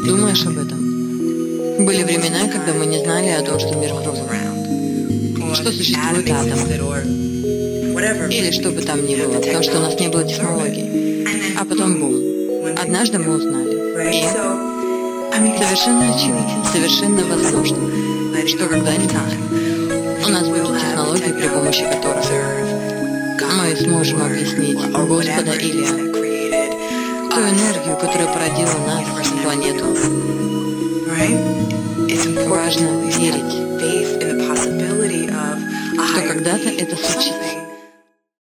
Думаешь об этом? Были времена, когда мы не знали о том, что мир круглый, что существует атом, или что бы там ни было, потому что у нас не было технологий. А потом бум. Однажды мы узнали. И совершенно очевидно, совершенно возможно, что когда-нибудь у нас будут технологии, при помощи которых мы сможем объяснить Господа или ту энергию, которая породила нас, планету. Важно верить, что когда-то это случится.